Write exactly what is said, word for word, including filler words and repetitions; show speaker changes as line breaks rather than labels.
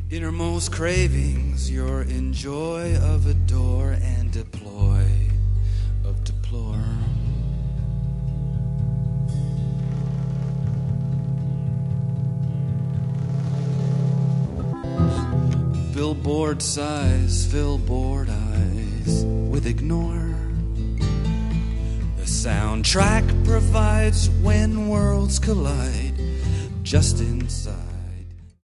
Innermost cravings, your enjoy of adore and deploy of deplore. Billboard sighs fill bored eyes with ignore. The soundtrack provides when worlds collide just inside.